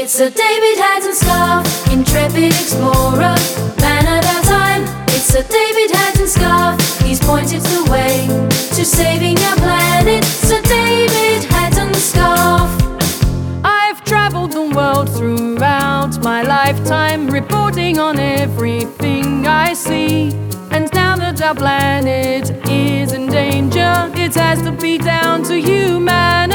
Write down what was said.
It's a David Haddon-Scarf, intrepid explorer, man of our time. It's a David Haddon-Scarf, he's pointed the way to saving our planet. It's a David Haddon-Scarf. I've traveled the world throughout my lifetime, reporting on everything I see. And now that our planet is in danger, it has to be down to humanity.